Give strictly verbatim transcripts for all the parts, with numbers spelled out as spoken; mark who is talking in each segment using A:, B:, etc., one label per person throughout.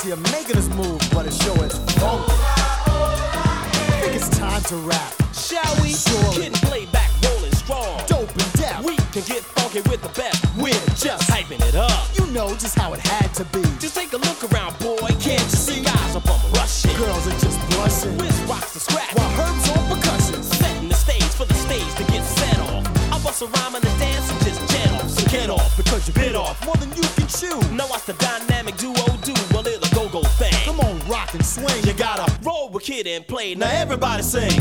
A: see him making his move, but it sure is funky. I think it's time to rap.
B: Shall we?
A: Surely.
B: Kid and play back, rolling strong.
A: Dope and deaf.
B: We can get funky with the best.
A: We're just
B: hyping it up.
A: You know just how it had to be.
B: Just take a look around, boy. Can't you see? Guys up on rushing.
A: Girls are just blushing.
B: Wiz rocks the scratch.
A: While Herb's on percussion.
B: Setting the stage for the stage to get set off. I bust a rhyme and a dance and just jet off. So get off because you bit off
A: More than you can chew.
B: Now watch the dynamic duo do a little go-go thing.
A: Come on, rock and swing.
B: You gotta roll with Kid and Play. Now everybody sing.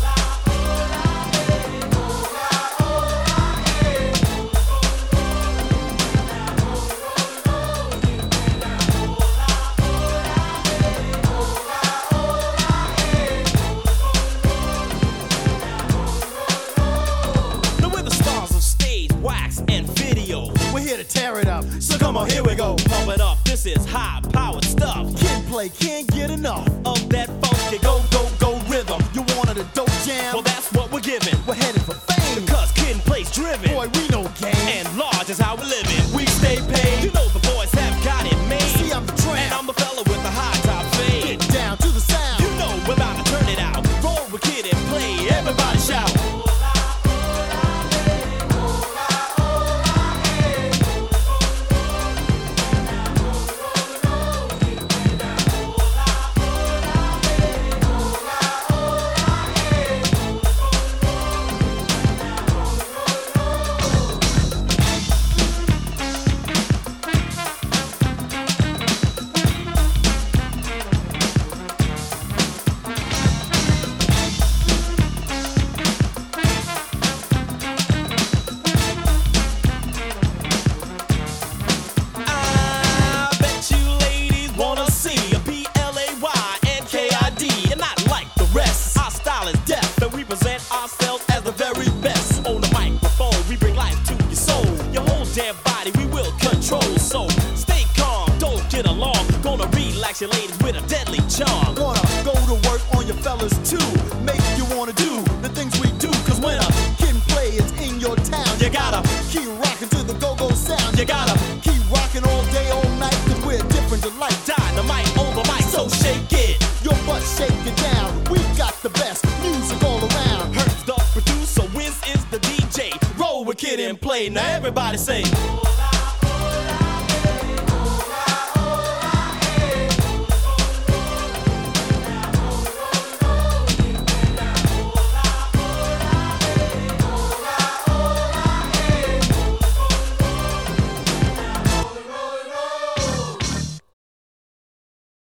A: We're here to tear it up, so come on, here we go.
B: Pump it up, this is high-powered stuff.
A: Kid and Play can't get enough
B: of that funky go, go, go rhythm.
A: You wanted a dope jam?
B: Well, that's what we're giving.
A: We're headed for fame.
B: Because Kid and Play's driven.
A: Boy, we know game.
B: And large is how we living. We stay paid. You know the boys have got it made.
A: See, I'm the tramp.
B: And I'm the fella with the high top fade.
A: Get down to the sound.
B: You know we're about to turn it out. Roll with Kid and Play. Everybody shout. Your ladies with a deadly charm.
A: Wanna go to work on your fellas too. Make you wanna do the things we do. Cause when a Kid and Play is in your town,
B: you gotta
A: keep rocking to the go-go sound.
B: You gotta
A: keep rocking all day, all night. Cause we're different to life.
B: Dynamite over mic, so shake it.
A: Your butt shake it down. We got the best music all around.
B: Herb's the producer, Wiz is the D J. Roll with Kid and Play. Now everybody say.